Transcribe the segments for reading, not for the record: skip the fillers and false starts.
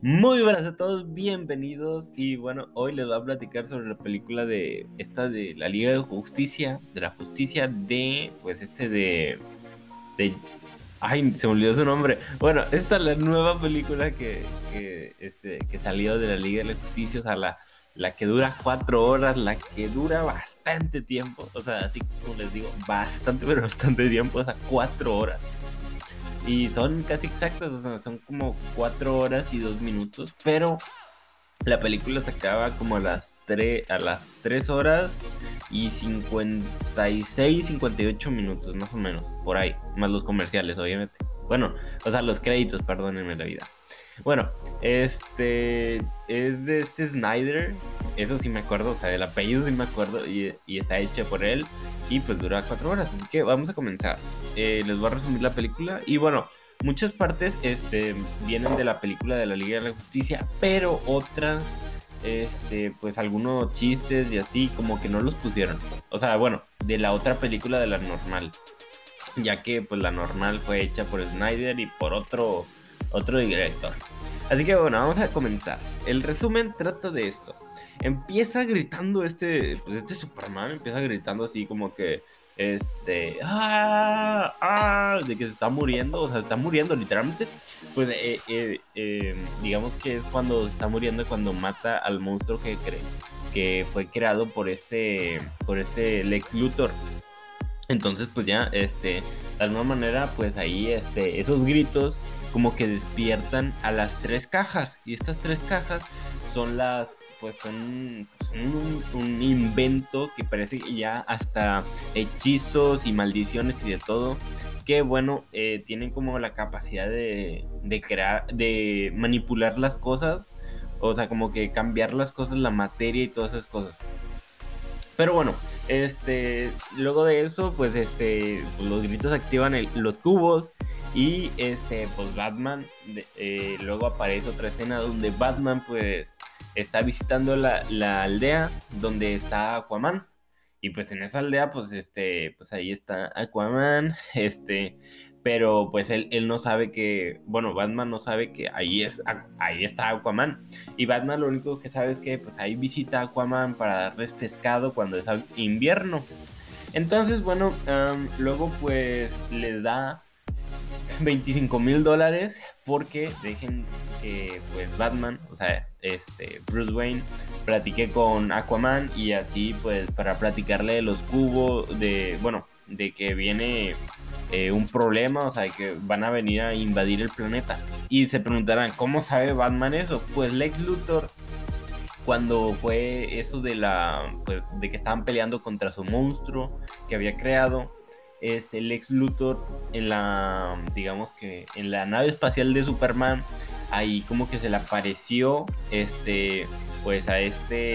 Muy buenas a todos, bienvenidos. Y bueno, hoy les voy a platicar sobre la película de la Liga de Justicia, de la Justicia de ay, se me olvidó su nombre. Bueno, esta es la nueva película que salió de la Liga de la Justicia, o sea, la que dura 4 horas, la que dura bastante tiempo, o sea, así como les digo, bastante, pero bastante tiempo, o sea, 4 horas. Y son casi exactas, o sea, son como 4 horas y 2 minutos, pero la película se acaba como a las 3 horas y 58 minutos, más o menos, por ahí, más los comerciales, obviamente. Bueno, o sea, los créditos, perdónenme la vida. Bueno, es de este Snyder, eso sí me acuerdo, o sea, del apellido sí me acuerdo, y está hecha por él, y pues dura 4 horas, así que vamos a comenzar. Les voy a resumir la película, y bueno, muchas partes vienen de la película de la Liga de la Justicia, pero otras, pues algunos chistes y así, como que no los pusieron. O sea, bueno, de la otra película de la normal, ya que pues la normal fue hecha por Snyder y por otro director. Así que bueno, vamos a comenzar. El resumen trata de esto. Empieza gritando pues este Superman, empieza gritando así como que, de que se está muriendo, o sea, está muriendo literalmente. Pues digamos que es cuando se está muriendo, cuando mata al monstruo que fue creado por este Lex Luthor. Entonces, pues ya, de alguna manera, pues ahí, esos gritos como que despiertan a las tres cajas. Y estas tres cajas son un invento que parece que ya hasta hechizos y maldiciones y de todo. Que bueno, tienen como la capacidad de crear, de manipular las cosas. O sea, como que cambiar las cosas, la materia y todas esas cosas. Pero bueno, luego de eso, pues los gritos activan los cubos y pues Batman, luego aparece otra escena donde Batman, pues, está visitando la aldea donde está Aquaman. Y pues en esa aldea, pues ahí está Aquaman, pero pues él no sabe bueno, Batman no sabe que ahí está Aquaman. Y Batman lo único que sabe es que pues ahí visita a Aquaman para darles pescado cuando es invierno. Entonces, bueno, luego pues les da $25,000 porque dejen que pues Batman, o sea, Bruce Wayne, platique con Aquaman y así pues para platicarle de los cubos, bueno, de que viene un problema, o sea, que van a venir a invadir el planeta. Y se preguntarán, ¿cómo sabe Batman eso? Pues Lex Luthor, cuando fue eso pues, de que estaban peleando contra su monstruo que había creado, Lex Luthor digamos que en la nave espacial de Superman, ahí como que se le apareció, pues a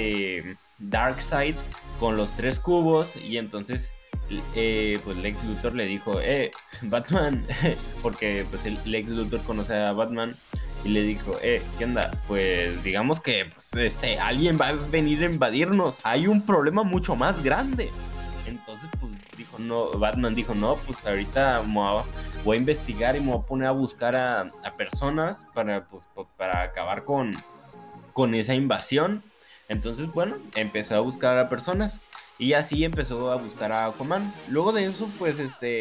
Darkseid con los tres cubos y entonces, pues Lex Luthor le dijo, Batman, porque pues el Lex Luthor conoce a Batman y le dijo, ¿qué onda? Pues digamos que pues, alguien va a venir a invadirnos. Hay un problema mucho más grande. Entonces, pues dijo, no, Batman dijo, no, pues ahorita voy a investigar y me voy a poner a buscar a personas para acabar con esa invasión. Entonces, bueno, empezó a buscar a personas y así empezó a buscar a Aquaman. Luego de eso, pues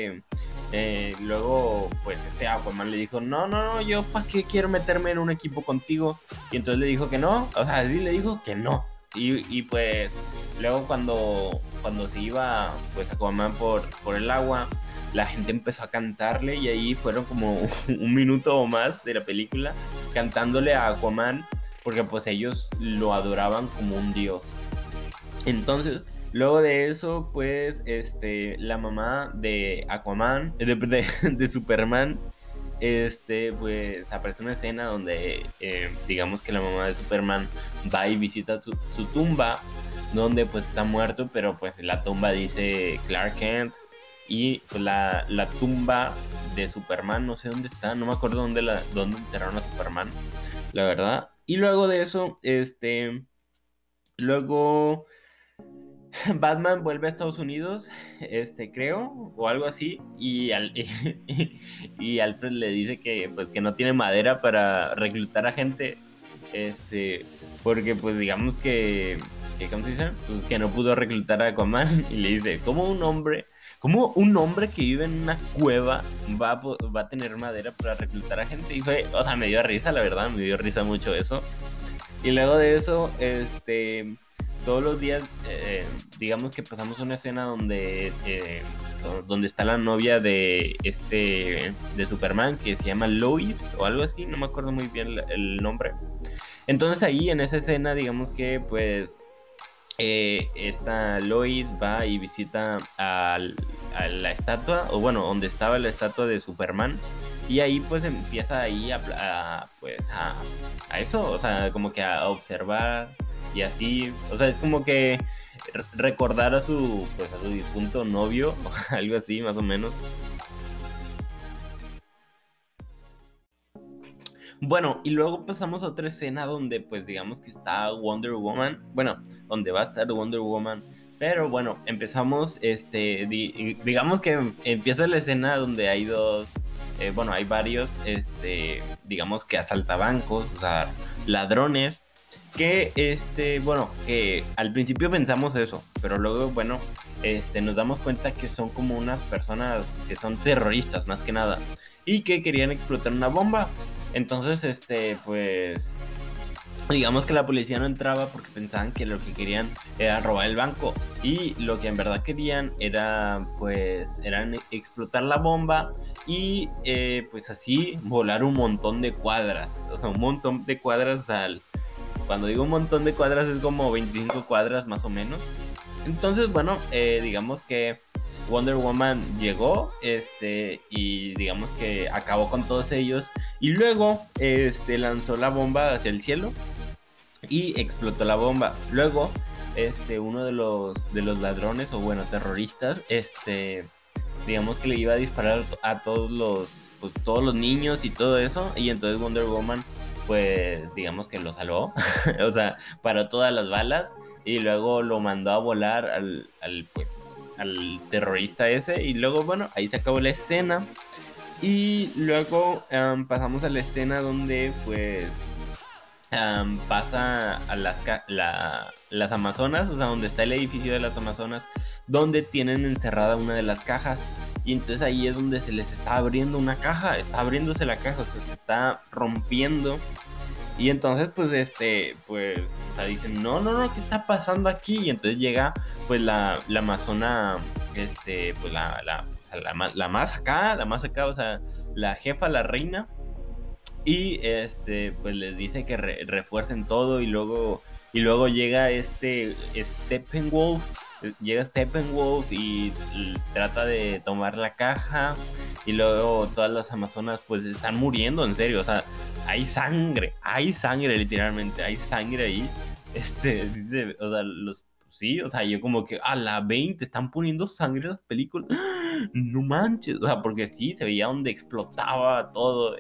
luego, pues Aquaman le dijo, no, no, no, yo para qué quiero meterme en un equipo contigo. Y entonces le dijo que no, o sea, sí le dijo que no. Y pues luego cuando se iba pues Aquaman por el agua, la gente empezó a cantarle y ahí fueron como un minuto o más de la película cantándole a Aquaman porque pues ellos lo adoraban como un dios. Entonces, luego de eso, pues, la mamá de Aquaman, de Superman, pues aparece una escena donde, digamos que la mamá de Superman va y visita su tumba, donde pues está muerto, pero pues la tumba dice Clark Kent, y pues, la tumba de Superman, no sé dónde está, no me acuerdo dónde enterraron a Superman, la verdad. Y luego de eso, luego Batman vuelve a Estados Unidos, creo, o algo así, y Alfred le dice que pues que no tiene madera para reclutar a gente este, porque pues digamos que ¿cómo se dice? Pues que no pudo reclutar a Aquaman y le dice, ¿cómo un hombre que vive en una cueva va a tener madera para reclutar a gente? Y fue, o sea, me dio risa, la verdad, me dio risa mucho eso. Y luego de eso, todos los días, digamos que pasamos una escena donde está la novia de Superman, que se llama Lois o algo así, no me acuerdo muy bien el nombre. Entonces ahí en esa escena, digamos que pues esta Lois va y visita a la estatua, o bueno, donde estaba la estatua de Superman. Y ahí pues empieza ahí a eso, o sea, como que a observar y así, o sea, es como que recordar a su difunto novio, o algo así, más o menos. Bueno, y luego pasamos a otra escena donde pues digamos que está Wonder Woman, bueno, donde va a estar Wonder Woman, pero bueno, empezamos, digamos que empieza la escena donde hay bueno, hay varios, digamos que asaltabancos, o sea, ladrones, que, bueno, que al principio pensamos eso, pero luego, bueno, nos damos cuenta que son como unas personas que son terroristas, más que nada, y que querían explotar una bomba. Entonces, pues, digamos que la policía no entraba porque pensaban que lo que querían era robar el banco. Y lo que en verdad querían era, pues, explotar la bomba y, pues, así volar un montón de cuadras. O sea, un montón de cuadras Cuando digo un montón de cuadras es como 25 cuadras más o menos. Entonces, bueno, digamos que Wonder Woman llegó, y digamos que acabó con todos ellos y luego, lanzó la bomba hacia el cielo y explotó la bomba. Luego, uno de los ladrones o bueno, terroristas, digamos que le iba a disparar a todos los niños y todo eso y entonces Wonder Woman pues digamos que lo salvó, o sea, paró todas las balas y luego lo mandó a volar al terrorista ese y luego bueno, ahí se acabó la escena y luego pasamos a la escena donde pues pasa a las Amazonas, o sea, donde está el edificio de las Amazonas, donde tienen encerrada una de las cajas. Y entonces ahí es donde se les está abriendo una caja, está abriéndose la caja, o sea, se está rompiendo. Y entonces, pues, pues, o sea, dicen, no, no, no, ¿qué está pasando aquí? Y entonces llega, pues, la amazona, pues, o sea, la más acá, o sea, la jefa, la reina, y pues les dice que refuercen todo y luego llega Steppenwolf, llega Steppenwolf y trata de tomar la caja y luego todas las amazonas pues están muriendo en serio, o sea, hay sangre literalmente, hay sangre ahí. O sea, sí, o sea, yo como que a la 20 están poniendo sangre en las películas. No manches, o sea, porque sí, se veía donde explotaba todo,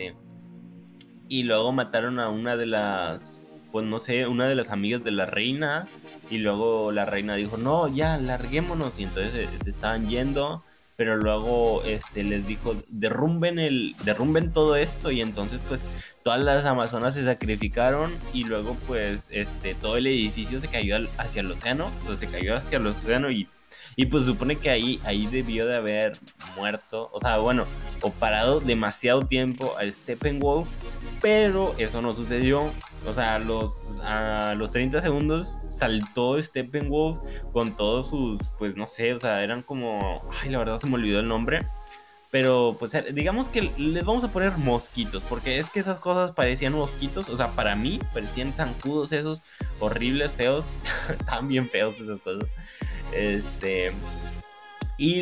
y luego mataron a una de las, pues no sé, una de las amigas de la reina. Y luego la reina dijo, no, ya, larguémonos. Y entonces se estaban yendo. Pero luego les dijo, derrumben todo esto. Y entonces pues todas las amazonas se sacrificaron. Y luego pues todo el edificio se cayó hacia el océano. O sea, se cayó hacia el océano y pues supone que ahí debió de haber muerto. O sea, bueno, o parado demasiado tiempo a Steppenwolf, pero eso no sucedió. O sea, a los 30 segundos saltó Steppenwolf con todos sus, pues no sé, o sea, eran como, ay, la verdad se me olvidó el nombre. Pero pues digamos que les vamos a poner mosquitos, porque es que esas cosas parecían mosquitos, o sea, para mí parecían zancudos esos horribles, feos, estaban bien feos esas cosas. Este, y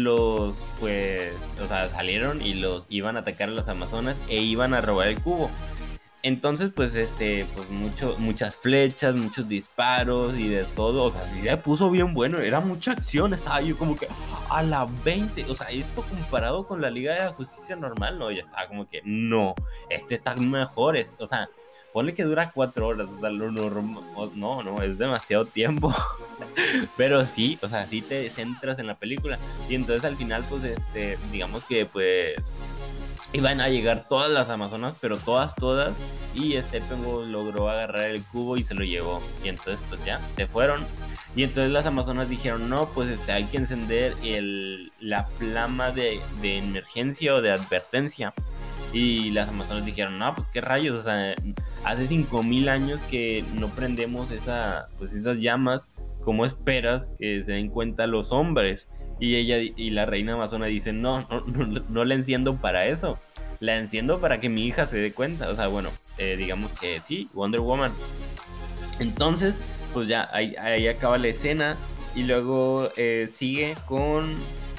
pues, o sea, salieron y los iban a atacar a las amazonas e iban a robar el cubo. Entonces, pues, pues muchas flechas, muchos disparos y de todo. O sea, sí se puso bien bueno, era mucha acción. Estaba yo como que a la 20. O sea, esto comparado con la Liga de la Justicia normal, no, ya estaba como que no, está mejor. O sea, ponle que dura 4 horas. O sea, lo normal, no, no, es demasiado tiempo. Pero sí, o sea, sí te centras en la película. Y entonces al final, pues, digamos que, pues, iban a llegar todas las amazonas, pero todas, y Steppenwolf logró agarrar el cubo y se lo llevó. Y entonces pues ya, se fueron. Y entonces las amazonas dijeron, no, pues hay que encender la flama de emergencia o de advertencia. Y las amazonas dijeron, no, pues qué rayos, o sea, hace 5000 años que no prendemos esas llamas, ¿cómo esperas que se den cuenta los hombres? Y ella y la reina amazona dicen, no la enciendo para eso, la enciendo para que mi hija se dé cuenta. O sea, bueno, digamos que sí, Wonder Woman. Entonces, pues ya, ahí acaba la escena y luego sigue con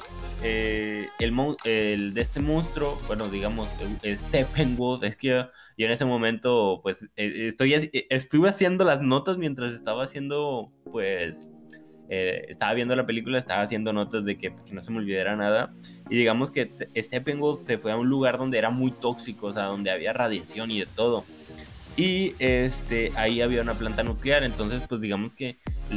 el de este monstruo, bueno, digamos, Steppenwolf. Es que yo en ese momento, pues, estuve haciendo las notas mientras estaba haciendo, pues, estaba viendo la película, estaba haciendo notas de que no se me olvidara nada. Y digamos que Steppenwolf se fue a un lugar donde era muy tóxico, o sea, donde había radiación y de todo. Y ahí había una planta nuclear, entonces pues digamos que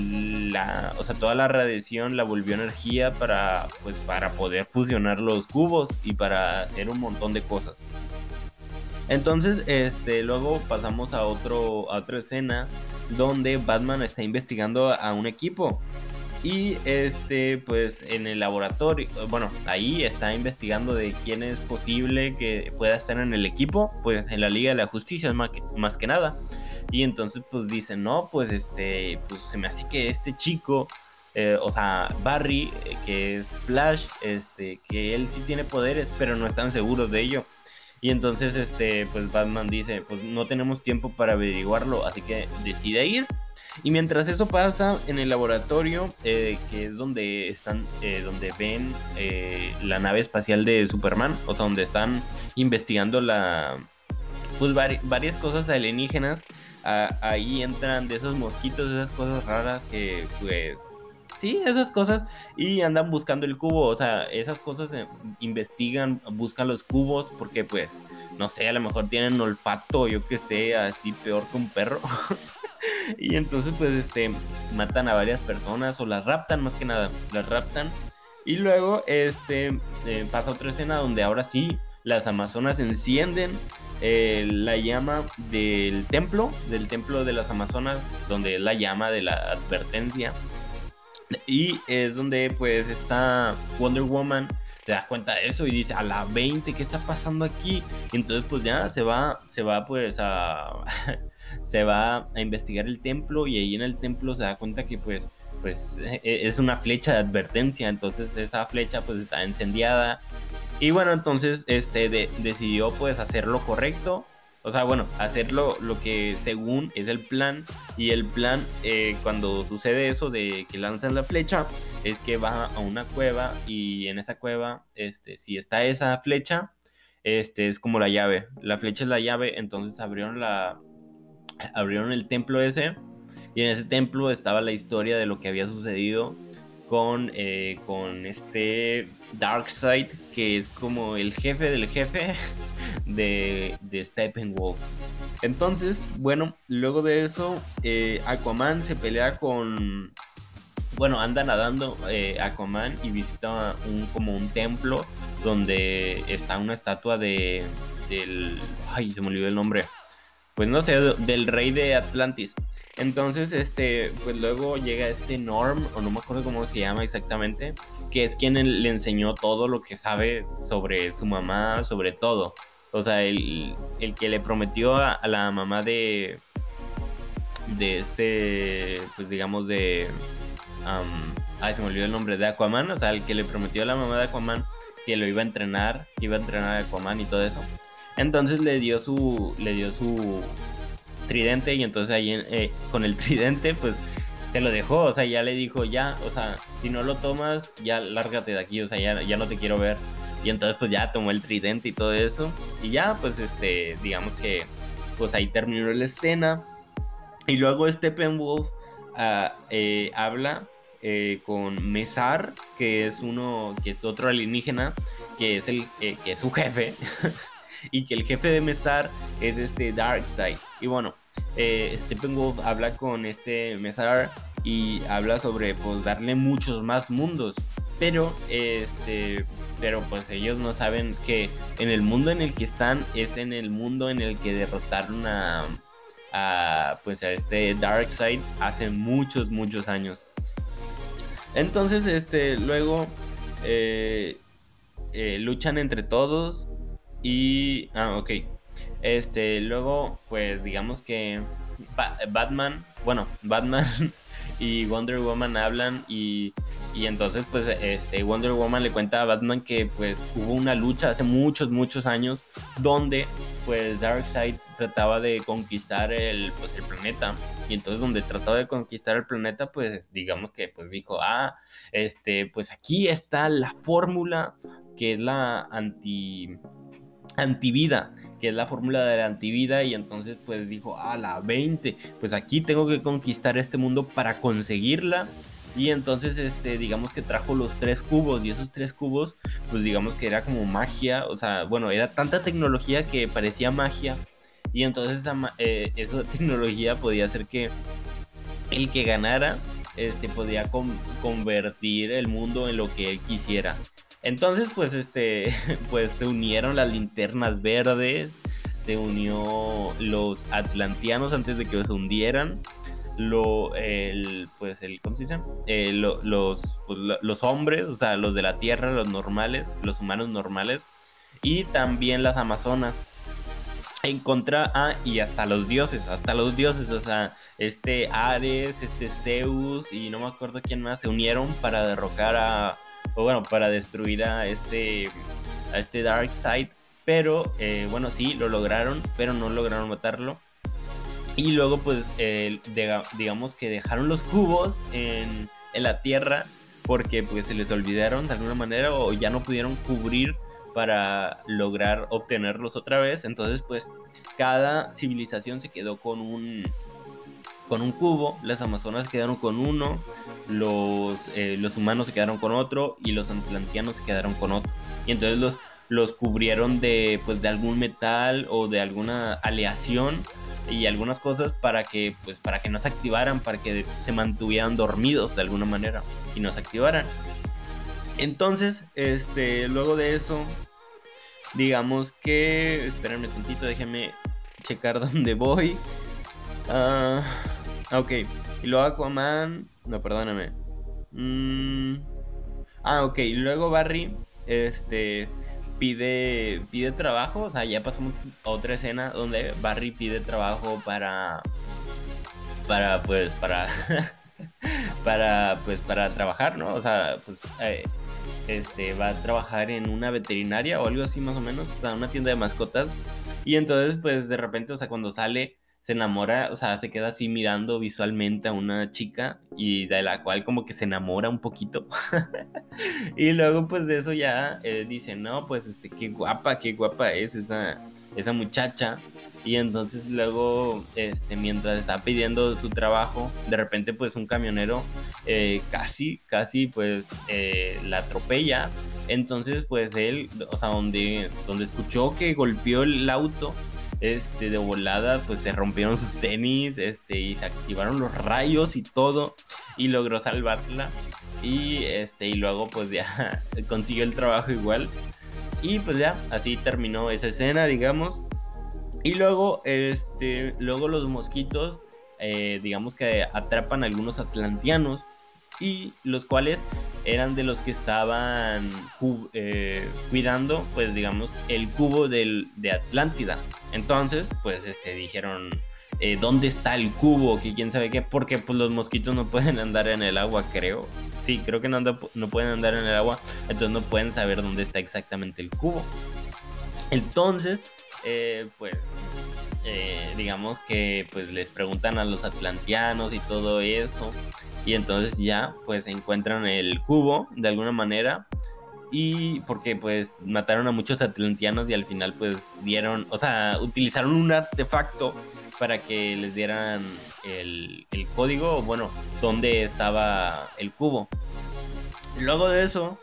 o sea, toda la radiación la volvió energía para poder fusionar los cubos y para hacer un montón de cosas. Entonces, luego pasamos a otra escena donde Batman está investigando a un equipo. Y pues en el laboratorio, bueno, ahí está investigando de quién es posible que pueda estar en el equipo, pues en la Liga de la Justicia más que nada. Y entonces pues dicen, no, pues pues se me hace que este chico, o sea, Barry, que es Flash, que él sí tiene poderes, pero no están seguros de ello. Y entonces, pues Batman dice, pues no tenemos tiempo para averiguarlo, así que decide ir. Y mientras eso pasa en el laboratorio, que es donde están, donde ven la nave espacial de Superman, o sea, donde están investigando pues varias cosas alienígenas, ahí entran de esos mosquitos, esas cosas raras que, pues, sí, esas cosas, y andan buscando el cubo. O sea, esas cosas investigan, buscan los cubos, porque, pues, no sé, a lo mejor tienen olfato, yo que sé, así peor que un perro. Y entonces pues matan a varias personas o las raptan, más que nada, las raptan. Y luego pasa otra escena donde ahora sí las amazonas encienden la llama del templo de las amazonas, donde es la llama de la advertencia. Y es donde pues está Wonder Woman, te das cuenta de eso y dice, a la 20, ¿qué está pasando aquí? Y entonces pues ya se va pues se va a investigar el templo, y ahí en el templo se da cuenta que pues es una flecha de advertencia. Entonces esa flecha pues está incendiada. Y bueno, entonces decidió pues hacer lo correcto. O sea, bueno, hacer lo que según es el plan. Y el plan, cuando sucede eso de que lanzan la flecha, es que va a una cueva. Y en esa cueva, si está esa flecha, es como la llave. La flecha es la llave. Entonces abrieron el templo ese. Y en ese templo estaba la historia de lo que había sucedido con Darkseid, que es como el jefe del jefe de Steppenwolf. Entonces, bueno, luego de eso, Aquaman se pelea con... Bueno, anda nadando Aquaman y visita como un templo donde está una estatua del... Ay, se me olvidó el nombre. Pues no sé, del rey de Atlantis. Entonces, pues luego llega Norm, o no me acuerdo cómo se llama exactamente, que es quien le enseñó todo lo que sabe sobre su mamá, sobre todo. O sea, el que le prometió a la mamá pues digamos ay, se me olvidó el nombre, de Aquaman. O sea, el que le prometió a la mamá de Aquaman que lo iba a entrenar, que iba a entrenar a Aquaman y todo eso. Entonces le dio su tridente, y entonces ahí con el tridente pues se lo dejó. O sea, ya le dijo, ya, o sea, si no lo tomas, ya lárgate de aquí, o sea, ya no te quiero ver. Y entonces pues ya tomó el tridente y todo eso. Y ya pues digamos que pues ahí terminó la escena. Y luego Steppenwolf habla con Mesar, que es otro alienígena, que es su jefe. Y que el jefe de Mesar es Darkseid. Y bueno, Steppenwolf habla con Mesar y habla sobre pues darle muchos más mundos. pero pues ellos no saben que en el mundo en el que están es en el mundo en el que derrotaron pues a este Darkseid hace muchos, muchos años. Entonces, luego eh, luchan entre todos y... ok. Luego, pues digamos que Batman y Wonder Woman hablan y entonces pues Wonder Woman le cuenta a Batman que pues hubo una lucha hace muchos, muchos años donde pues Darkseid trataba de conquistar el planeta y entonces donde trataba de conquistar el planeta pues digamos que pues dijo, pues aquí está la fórmula que es la antivida, que es la fórmula de la antivida, y entonces pues dijo, la 20, pues aquí tengo que conquistar este mundo para conseguirla. Y entonces digamos que trajo los 3 cubos, y esos 3 cubos pues digamos que era como magia, o sea, bueno, era tanta tecnología que parecía magia, y entonces esa tecnología podía hacer que el que ganara podía convertir el mundo en lo que él quisiera. Entonces, pues, pues se unieron las linternas verdes, se unió los atlanteanos antes de que se hundieran, ¿cómo se dice? Los hombres, o sea, los de la tierra, los normales, los humanos normales, y también las amazonas en contra y hasta los dioses, o sea, Ares, Zeus y no me acuerdo quién más se unieron para derrocar o bueno, para destruir a este Darkseid, pero bueno, sí, lo lograron, pero no lograron matarlo. Y luego pues digamos que dejaron los cubos en la Tierra porque pues se les olvidaron de alguna manera o ya no pudieron cubrir para lograr obtenerlos otra vez. Entonces pues cada civilización se quedó con un cubo, las amazonas se quedaron con uno, los humanos se quedaron con otro y los atlanteanos se quedaron con otro. Y entonces los cubrieron pues, de algún metal o de alguna aleación y algunas cosas para que no se activaran, para que se mantuvieran dormidos de alguna manera y no se activaran. Entonces, luego de eso, digamos que, espérenme tantito, déjenme checar dónde voy. Ok. Y luego Aquaman. No, perdóname. Ok. Y luego Barry. Pide trabajo. O sea, ya pasamos a otra escena donde Barry pide trabajo pues, para trabajar, ¿no? O sea, pues, va a trabajar en una veterinaria o algo así más o menos, o sea, una tienda de mascotas. Y entonces, pues, de repente, o sea, cuando sale, se enamora, o sea, se queda así mirando visualmente a una chica y de la cual como que se enamora un poquito. Y luego, pues, de eso ya dice, no, pues, qué guapa es esa muchacha. Y entonces luego, mientras está pidiendo su trabajo, de repente pues un camionero casi pues la atropella. Entonces pues él, o sea, donde escuchó que golpeó el auto, de volada pues se rompieron sus tenis, y se activaron los rayos y todo, y logró salvarla. Y luego pues ya consiguió el trabajo igual. Y pues ya, así terminó esa escena, digamos. Y luego, luego los mosquitos, digamos que atrapan a algunos atlanteanos, y los cuales eran de los que estaban cuidando, pues digamos, el cubo de Atlántida. Entonces, pues dijeron, ¿dónde está el cubo? Que quién sabe qué, porque pues los mosquitos no pueden andar en el agua, creo. Sí, creo que no pueden andar en el agua, entonces no pueden saber dónde está exactamente el cubo. Entonces, pues digamos que pues les preguntan a los atlanteanos y todo eso, y entonces ya pues encuentran el cubo de alguna manera, y porque pues mataron a muchos atlanteanos y al final pues utilizaron un artefacto para que les dieran el código, o bueno, dónde estaba el cubo. Luego de eso,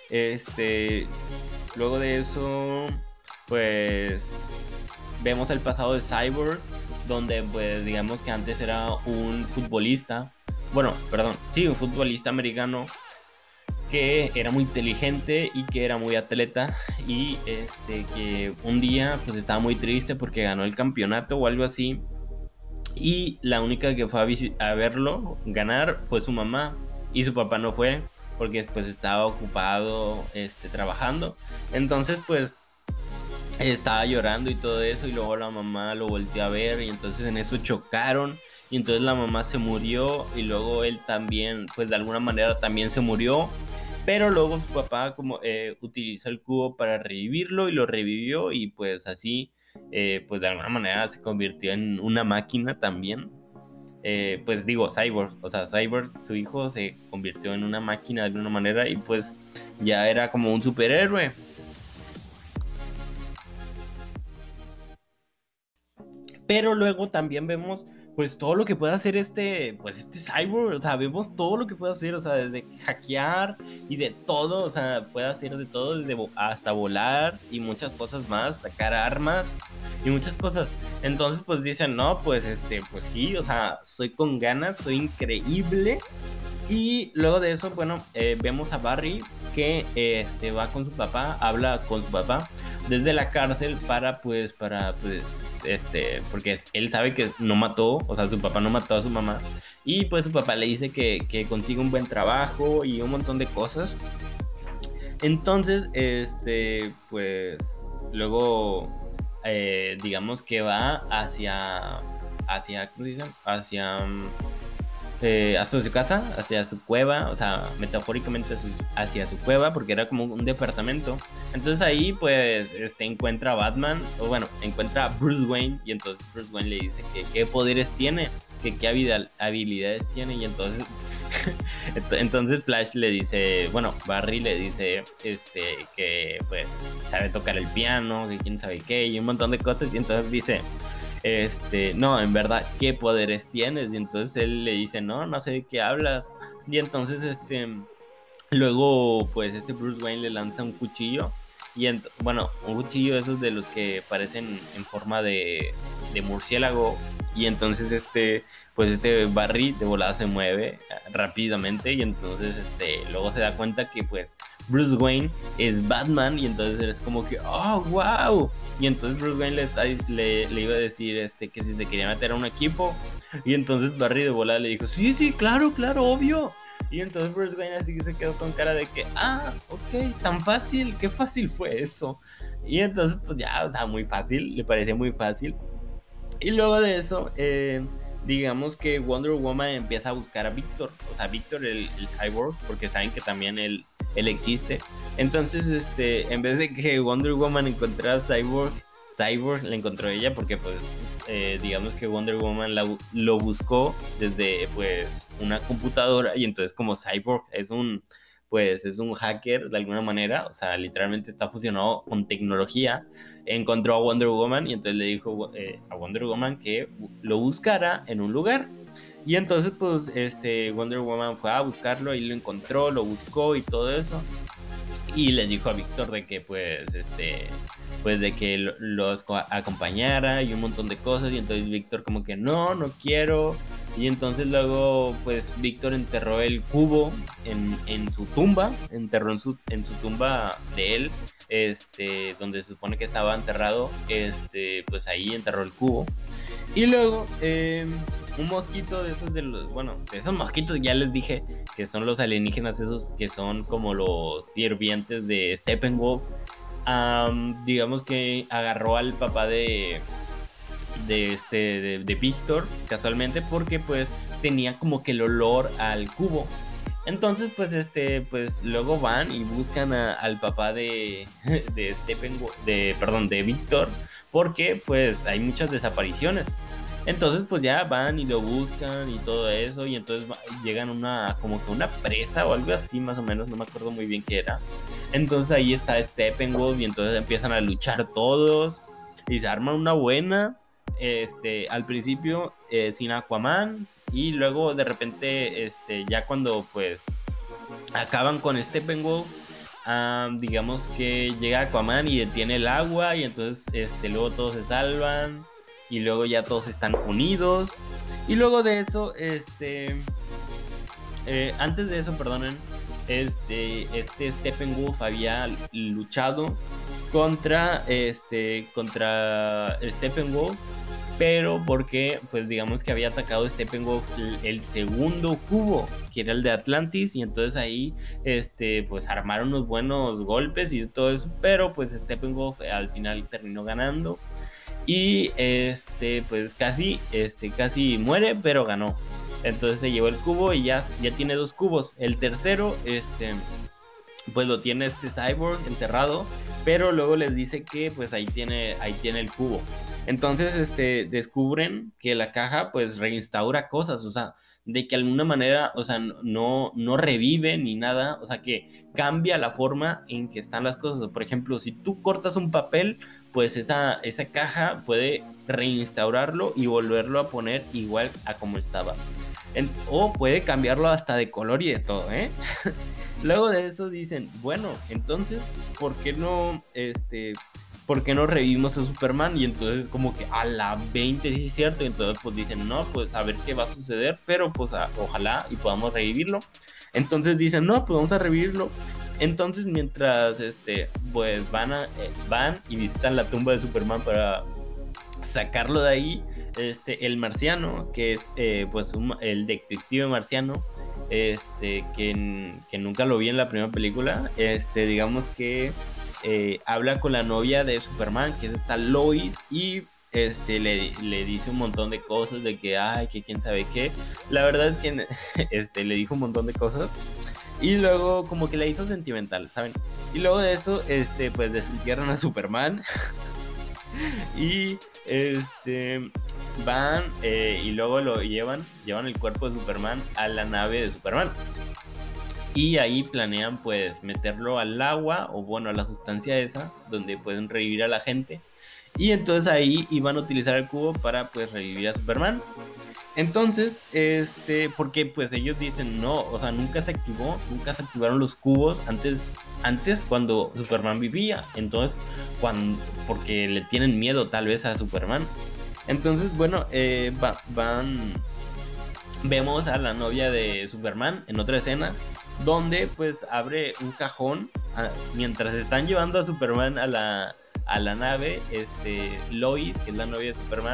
luego de eso, pues vemos el pasado de Cyborg, donde pues digamos que antes era un futbolista, bueno, perdón, sí, un futbolista americano, que era muy inteligente y que era muy atleta, y que un día pues estaba muy triste porque ganó el campeonato o algo así, y la única que fue a verlo ganar fue su mamá, y su papá no fue porque pues estaba ocupado trabajando. Entonces pues estaba llorando y todo eso, y luego la mamá lo volteó a ver y entonces en eso chocaron, y entonces la mamá se murió y luego él también pues de alguna manera también se murió, pero luego su papá como utilizó el cubo para revivirlo y lo revivió, y pues así pues de alguna manera se convirtió en una máquina también. Pues digo, Cyborg, o sea, Cyborg, su hijo, se convirtió en una máquina de alguna manera, y pues ya era como un superhéroe. Pero luego también vemos pues todo lo que puede hacer este cyborg, o sea, vemos todo lo que puede hacer, o sea, desde hackear y de todo, o sea, puede hacer de todo, desde hasta volar y muchas cosas más, sacar armas y muchas cosas. Entonces pues dicen, no, pues pues sí, o sea, soy con ganas, soy increíble. Y luego de eso, bueno, vemos a Barry que va con su papá, habla con su papá desde la cárcel porque él sabe que no mató, o sea, su papá no mató a su mamá. Y pues su papá le dice que consiga un buen trabajo y un montón de cosas. Entonces, pues luego, digamos que va ¿cómo se dice? Hacia su casa, hacia su cueva, o sea, metafóricamente hacia su cueva, porque era como un departamento. Entonces ahí pues encuentra a Batman, o bueno, encuentra a Bruce Wayne, y entonces Bruce Wayne le dice que qué poderes tiene, que qué habilidades tiene, y entonces entonces Flash le dice, bueno, Barry le dice que pues sabe tocar el piano, que quién sabe qué, y un montón de cosas, y entonces dice, no, en verdad, ¿qué poderes tienes? Y entonces él le dice, no, no sé de qué hablas. Y entonces, luego, pues, Bruce Wayne le lanza un cuchillo. Y, bueno, un cuchillo esos de los que parecen en forma de murciélago. Y entonces, pues, Barry de volada se mueve rápidamente. Y entonces, luego se da cuenta que, pues, Bruce Wayne es Batman. Y entonces es como que, oh, wow. Y entonces Bruce Wayne le iba a decir que si se quería meter a un equipo. Y entonces Barry de volada le dijo, sí, sí, claro, claro, obvio. Y entonces Bruce Wayne así se quedó con cara de que, ok, tan fácil, qué fácil fue eso. Y entonces pues ya, o sea, muy fácil, le parecía muy fácil. Y luego de eso, digamos que Wonder Woman empieza a buscar a Victor, o sea, Victor el cyborg, porque saben que también él existe. Entonces, en vez de que Wonder Woman encontrara a Cyborg la encontró ella, porque pues digamos que Wonder Woman lo buscó desde pues una computadora, y entonces como Cyborg es un hacker de alguna manera, o sea, literalmente está fusionado con tecnología, encontró a Wonder Woman, y entonces le dijo a Wonder Woman que lo buscara en un lugar. Y entonces pues Wonder Woman fue a buscarlo y lo encontró, lo buscó y todo eso. Y le dijo a Víctor de que pues de que los acompañara y un montón de cosas. Y entonces Víctor como que no, no quiero. Y entonces luego pues Víctor enterró el cubo en su tumba, enterró en su tumba de él, donde se supone que estaba enterrado, pues ahí enterró el cubo. Y luego un mosquito de esos de esos mosquitos ya les dije que son los alienígenas, esos que son como los sirvientes de Steppenwolf. Digamos que agarró al papá de Víctor casualmente, porque pues tenía como que el olor al cubo. Entonces pues luego van y buscan al papá de Steppenwolf, de Víctor, porque pues hay muchas desapariciones. Entonces pues ya van y lo buscan y todo eso, y entonces llegan como que una presa o algo así más o menos, no me acuerdo muy bien qué era. Entonces ahí está Steppenwolf, y entonces empiezan a luchar todos y se arman una buena, al principio sin Aquaman, y luego de repente ya cuando pues acaban con Steppenwolf, digamos que llega Aquaman y detiene el agua, y entonces luego todos se salvan, y luego ya todos están unidos. Y luego de eso, antes de eso, perdonen, este Steppenwolf había luchado contra Steppenwolf, pero porque, pues digamos que había atacado Steppenwolf el segundo cubo, que era el de Atlantis, y entonces ahí, pues armaron unos buenos golpes y todo eso, pero pues Steppenwolf al final terminó ganando, y pues casi muere, pero ganó. Entonces se llevó el cubo y ya tiene 2 cubos. El tercero, pues lo tiene Cyborg enterrado, pero luego les dice que pues ahí tiene el cubo. Entonces descubren que la caja pues reinstaura cosas, o sea, de que de alguna manera, o sea, no revive ni nada, o sea, que cambia la forma en que están las cosas. Por ejemplo, si tú cortas un papel, pues esa caja puede reinstaurarlo y volverlo a poner igual a como estaba. O puede cambiarlo hasta de color y de todo, ¿eh? Luego de eso dicen, bueno, entonces, ¿por qué no revivimos a Superman? Y entonces como que a la 20 sí es cierto, y entonces pues dicen, no, pues a ver qué va a suceder, pero pues ojalá y podamos revivirlo. Entonces dicen, no, pues vamos a revivirlo. Entonces mientras pues van y visitan la tumba de Superman para sacarlo de ahí, el marciano, que es pues el detective marciano, que nunca lo vi en la primera película, digamos que habla con la novia de Superman, que es esta Lois, y le dice un montón de cosas de que, ay, que quién sabe qué. La verdad es que le dijo un montón de cosas y luego como que la hizo sentimental, ¿saben? Y luego de eso, pues desentierran a Superman y van y luego llevan el cuerpo de Superman a la nave de Superman. Y ahí planean pues meterlo al agua, o bueno, a la sustancia esa, donde pueden revivir a la gente. Y entonces ahí iban a utilizar el cubo para pues revivir a Superman. Entonces, porque pues ellos dicen no, o sea, nunca se activaron los cubos antes cuando Superman vivía. Entonces, porque le tienen miedo tal vez a Superman. Entonces, bueno, vemos a la novia de Superman en otra escena, donde pues abre un cajón mientras están llevando a Superman a la nave. Lois, que es la novia de Superman,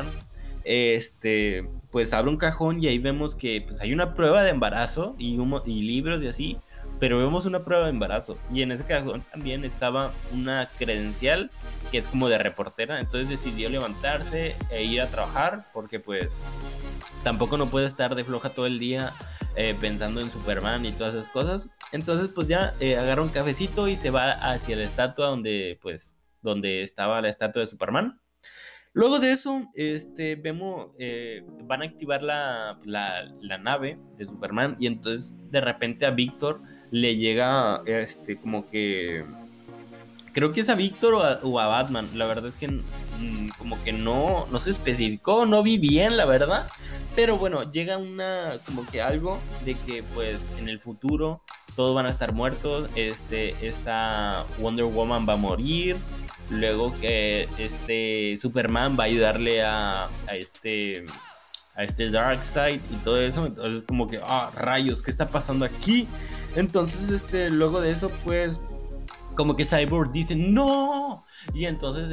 pues abre un cajón y ahí vemos que pues hay una prueba de embarazo y libros y así, pero vemos una prueba de embarazo, y en ese cajón también estaba una credencial que es como de reportera. Entonces decidió levantarse e ir a trabajar, porque pues tampoco no puede estar de floja todo el día pensando en Superman y todas esas cosas. Entonces pues ya agarra un cafecito y se va hacia la estatua donde estaba la estatua de Superman. Luego de eso, vemos, van a activar la nave de Superman, y entonces de repente a Víctor le llega, como que, creo que es a Víctor o a Batman. La verdad es que como que no se especificó, no vi bien, la verdad. Pero bueno, llega como que algo de que pues en el futuro todos van a estar muertos. Esta Wonder Woman va a morir. Luego que Superman va a ayudarle a este Darkseid y todo eso. Entonces como que, rayos, ¿qué está pasando aquí? Entonces luego de eso pues como que Cyborg dice ¡no! Y entonces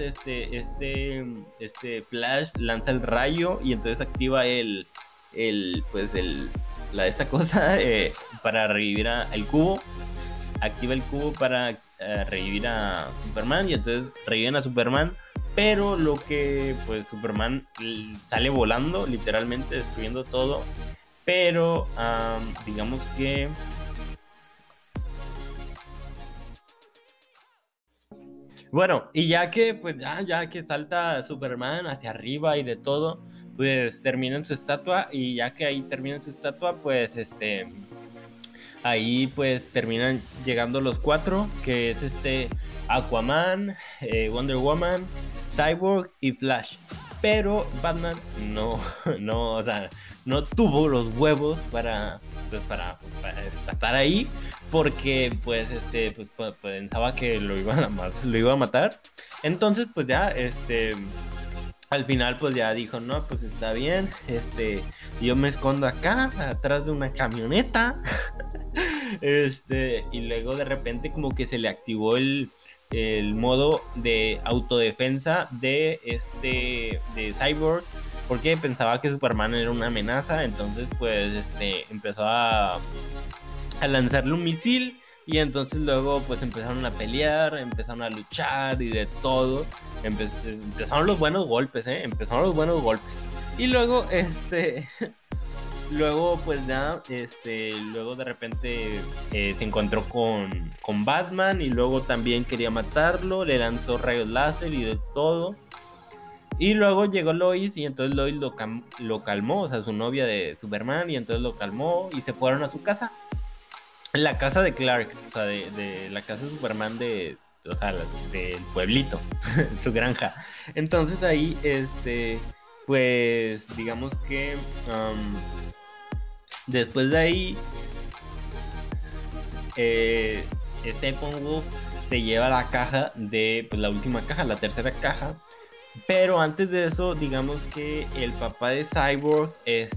Flash lanza el rayo, y entonces activa esta cosa para revivir el cubo. Activa el cubo para revivir a Superman, y entonces reviven a Superman. Pero lo que pues Superman sale volando, literalmente destruyendo todo. Pero digamos que bueno, y ya que pues ya que salta Superman hacia arriba y de todo, pues termina en su estatua. Y ya que ahí termina en su estatua, pues ahí pues terminan llegando los 4, que es Aquaman, Wonder Woman, Cyborg y Flash. Pero Batman no, o sea, no tuvo los huevos para estar ahí, porque pues pensaba que lo iba a matar. Entonces pues ya al final pues ya dijo, no, pues está bien, yo me escondo acá atrás de una camioneta Y luego de repente como que se le activó el modo de autodefensa de Cyborg, porque pensaba que Superman era una amenaza. Entonces pues empezó a lanzarle un misil. Y entonces luego pues empezaron a pelear, empezaron a luchar y de todo. Empezaron los buenos golpes, empezaron los buenos golpes. Y luego luego pues ya luego de repente se encontró con Batman, y luego también quería matarlo, le lanzó rayos láser y de todo. Y luego llegó Lois, y entonces Lois lo calmó, o sea, su novia de Superman, y entonces lo calmó y se fueron a su casa. La casa de Clark, o sea, de la casa de Superman o sea, del pueblito, su granja. Entonces ahí, pues, digamos que después de ahí, Steppenwolf se lleva la caja pues la última caja, la tercera caja. Pero antes de eso, digamos que el papá de Cyborg,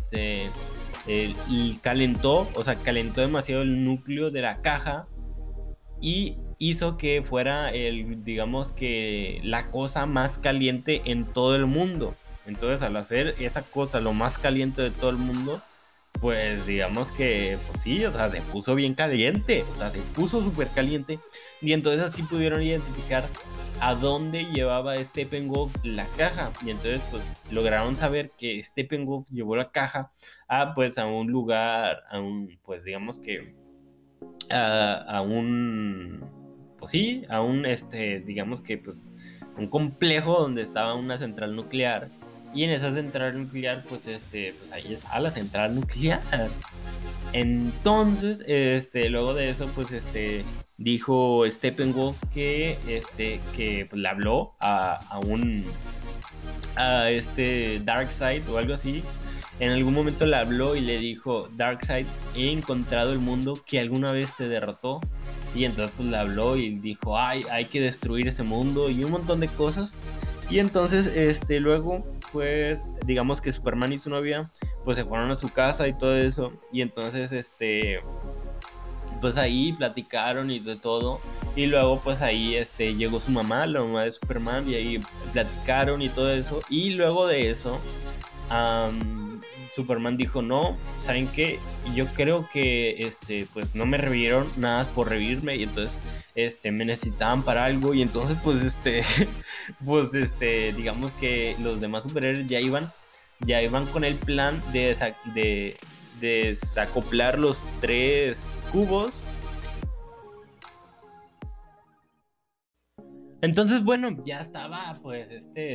calentó, o sea, calentó demasiado el núcleo de la caja y hizo que fuera digamos que la cosa más caliente en todo el mundo. Entonces, al hacer esa cosa lo más caliente de todo el mundo, pues digamos que, pues sí, o sea, se puso bien caliente, o sea, se puso súper caliente. Y entonces así pudieron identificar a dónde llevaba Steppenwolf la caja. Y entonces pues lograron saber que Steppenwolf llevó la caja pues a un lugar, pues digamos que a un, pues sí, a un digamos que pues un complejo donde estaba una central nuclear. Y en esa central nuclear pues pues ahí está la central nuclear. Entonces, luego de eso, pues, dijo Steppenwolf que pues, le habló a Darkseid o algo así. En algún momento le habló y le dijo: Darkseid, he encontrado el mundo que alguna vez te derrotó. Y entonces pues le habló y dijo: hay que destruir ese mundo y un montón de cosas. Y entonces, luego, pues, digamos que Superman y su novia, pues se fueron a su casa y todo eso. Y entonces, pues ahí platicaron y de todo. Y luego, pues ahí, llegó su mamá, la mamá de Superman, y ahí platicaron y todo eso. Y luego de eso, Superman dijo: no, ¿saben qué? Yo creo que pues no me revivieron nada por revivirme, y entonces me necesitaban para algo. Y entonces pues pues digamos que los demás superhéroes ya iban con el plan de desacoplar los 3 cubos. Entonces, bueno, ya estaba pues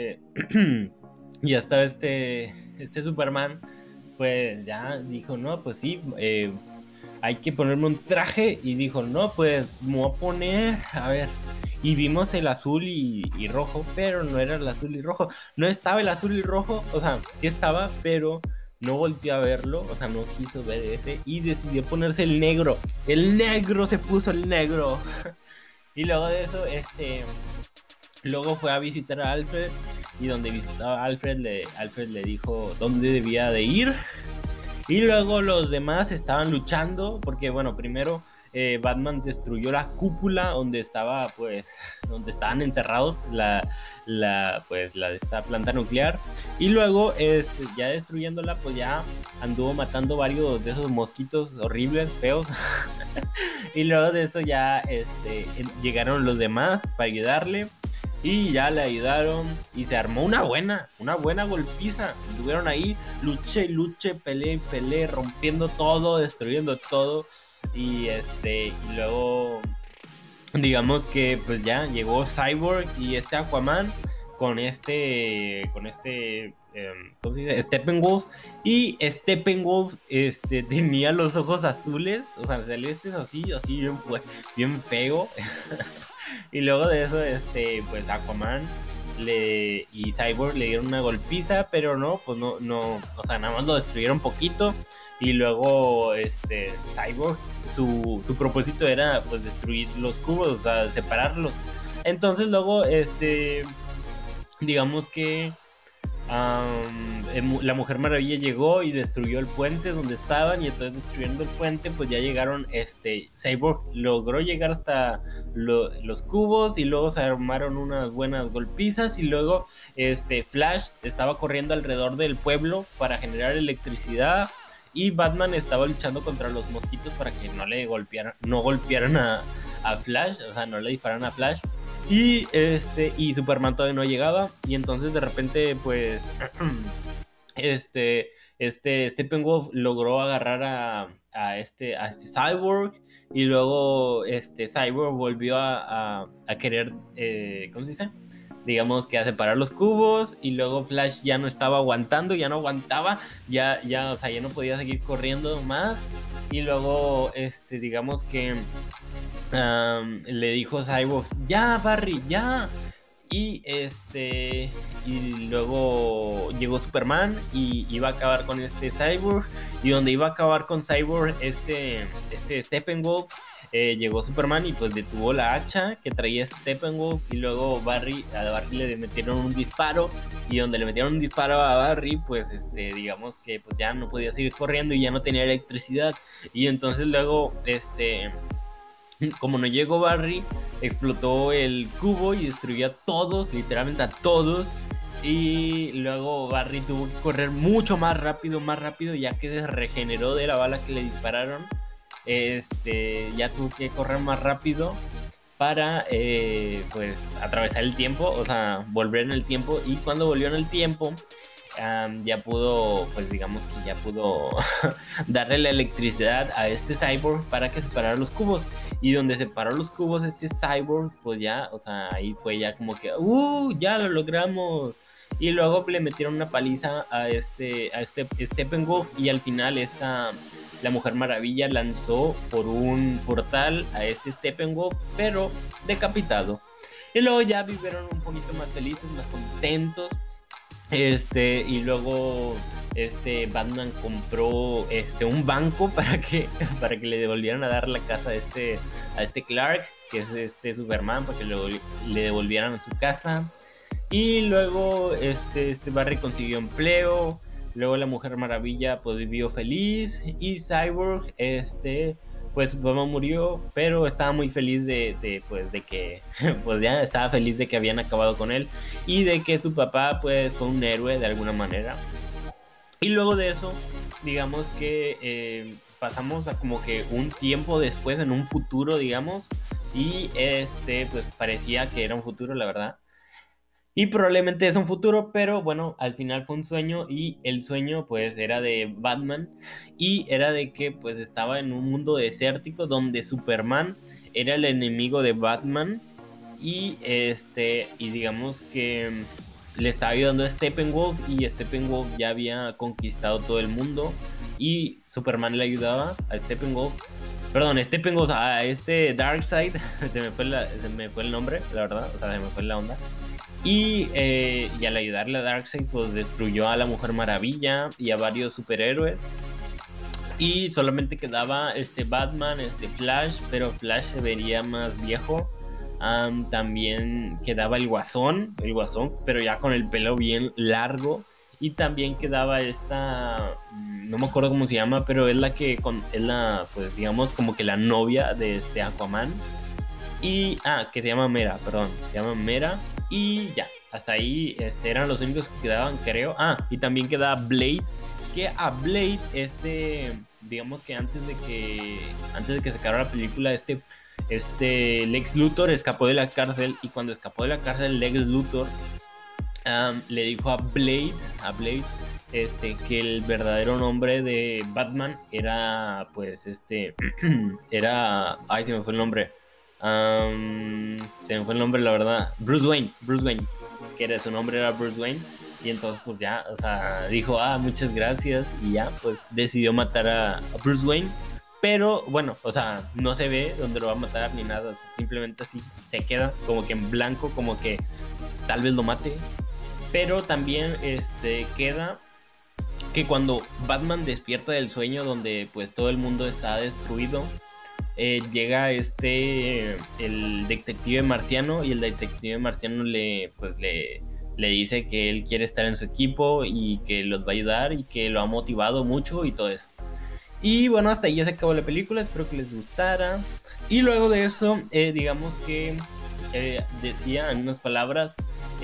ya estaba este Superman, pues ya dijo: no, pues sí, hay que ponerme un traje. Y dijo: no, pues me voy a poner, a ver. Y vimos el azul y rojo, pero no era el azul y rojo. No estaba el azul y rojo, o sea, sí estaba, pero no volteó a verlo, o sea, no quiso ver ese. Y decidió ponerse el negro. El negro, se puso el negro. Y luego de eso, luego fue a visitar a Alfred. Y donde visitaba a Alfred le dijo dónde debía de ir. Y luego los demás estaban luchando, porque bueno, primero Batman destruyó la cúpula donde estaba, pues, donde estaban encerrados pues la de esta planta nuclear. Y luego ya destruyéndola, pues ya anduvo matando varios de esos mosquitos horribles, feos. Y luego de eso ya llegaron los demás para ayudarle. Y ya le ayudaron y se armó una buena golpiza. Estuvieron ahí, luche, peleé, rompiendo todo, destruyendo todo. Y luego, digamos que pues ya llegó Cyborg y Aquaman con ¿cómo se dice? Steppenwolf. Y Steppenwolf tenía los ojos azules, o sea, celestes, así bien feo. Y luego de eso, pues Aquaman y Cyborg le dieron una golpiza, pero no, o sea, nada más lo destruyeron poquito. Y luego, Cyborg, su propósito era, pues, destruir los cubos, o sea, separarlos. Entonces luego, digamos que la Mujer Maravilla llegó y destruyó el puente donde estaban, y entonces destruyendo el puente pues ya llegaron, Cyborg logró llegar hasta los cubos, y luego se armaron unas buenas golpizas, y luego Flash estaba corriendo alrededor del pueblo para generar electricidad, y Batman estaba luchando contra los mosquitos para que no golpearan a Flash, o sea, no le dispararan a Flash. Y Superman todavía no llegaba, y entonces de repente pues Steppenwolf logró agarrar a este Cyborg, y luego Cyborg volvió a querer, ¿cómo se dice? Digamos que a separar los cubos, y luego Flash ya no estaba aguantando, ya no aguantaba, o sea, ya no podía seguir corriendo más, y luego digamos que le dijo Cyborg, ya Barry, ya. Y luego llegó Superman y iba a acabar con Cyborg, y donde iba a acabar con Cyborg Steppenwolf, llegó Superman y pues detuvo la hacha que traía Steppenwolf, y luego a Barry le metieron un disparo, y donde le metieron un disparo a Barry pues digamos que pues ya no podía seguir corriendo y ya no tenía electricidad, y entonces luego como no llegó Barry, explotó el cubo y destruyó a todos, literalmente a todos. Y luego Barry tuvo que correr mucho más rápido, ya que se regeneró de la bala que le dispararon. Ya tuvo que correr más rápido para pues atravesar el tiempo, o sea, volver en el tiempo. Y cuando volvió en el tiempo, ya pudo, pues digamos que ya pudo darle la electricidad a Cyborg para que separara los cubos, y donde separó los cubos Cyborg, pues ya, o sea, ahí fue ya como que ya lo logramos, y luego le metieron una paliza a Steppenwolf, y al final la Mujer Maravilla lanzó por un portal a Steppenwolf, pero decapitado, y luego ya vivieron un poquito más felices, más contentos. Y luego Batman compró un banco para que le devolvieran a dar la casa a Clark, que es Superman, para que le devolvieran a su casa. Y luego Barry consiguió empleo. Luego la Mujer Maravilla pues vivió feliz, y Cyborg pues Superman murió, pero estaba muy feliz de que pues ya estaba feliz de que habían acabado con él, y de que su papá pues fue un héroe de alguna manera. Y luego de eso, digamos que pasamos a como que un tiempo después, en un futuro, digamos, y pues parecía que era un futuro, la verdad. Y probablemente es un futuro, pero bueno, al final fue un sueño, y el sueño pues era de Batman, y era de que pues estaba en un mundo desértico donde Superman era el enemigo de Batman, y y digamos que le estaba ayudando a Steppenwolf, y Steppenwolf ya había conquistado todo el mundo, y Superman le ayudaba a Steppenwolf. Perdón, Steppenwolf a Darkseid, se me fue el nombre, la verdad, o sea, se me fue la onda. Y al ayudarle a Darkseid, pues destruyó a la Mujer Maravilla y a varios superhéroes. Y solamente quedaba Batman, Flash, pero Flash se vería más viejo. También quedaba el Guasón, pero ya con el pelo bien largo. Y también quedaba no me acuerdo cómo se llama, pero es pues digamos como que la novia de Aquaman. Y, que se llama Mera, perdón, se llama Mera. Y ya, hasta ahí eran los únicos que quedaban, creo. Y también quedaba Blade, que a Blade, digamos que antes de que sacara la película, Lex Luthor escapó de la cárcel, y cuando escapó de la cárcel, Lex Luthor le dijo a Blade, que el verdadero nombre de Batman era, pues, era, se me fue el nombre. Se me fue el nombre, la verdad. Bruce Wayne, que su nombre era Bruce Wayne. Y entonces pues ya, o sea, dijo, muchas gracias, y ya, pues decidió matar a Bruce Wayne. Pero bueno, o sea, no se ve dónde lo va a matar ni nada, o sea, simplemente así se queda como que en blanco, como que tal vez lo mate. Pero también queda que cuando Batman despierta del sueño donde pues todo el mundo está destruido, llega el detective marciano, y el detective marciano le le dice que él quiere estar en su equipo y que los va a ayudar y que lo ha motivado mucho y todo eso. Y bueno, hasta ahí ya se acabó la película, espero que les gustara. Y luego de eso, digamos que decía en unas palabras,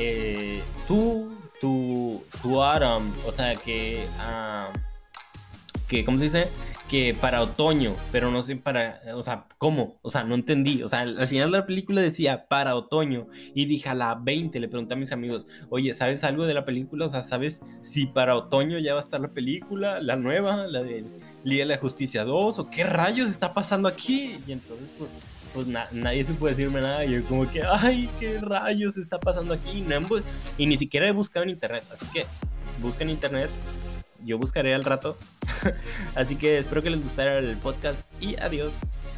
tú Adam, o sea, que, ¿cómo se dice? Que para otoño, pero no sé para, o sea, ¿cómo? O sea, no entendí. O sea, al final de la película decía para otoño y dije a la 20 le pregunté a mis amigos, oye, ¿sabes algo de la película? O sea, ¿sabes si para otoño ya va a estar la película, la nueva, la de Liga de la Justicia 2 o qué rayos está pasando aquí? Y entonces, pues nadie supo decirme nada. Y yo como que, ay, qué rayos está pasando aquí. Y ni siquiera he buscado en internet, así que busca en internet, yo buscaré al rato. Así que espero que les gustara el podcast y adiós.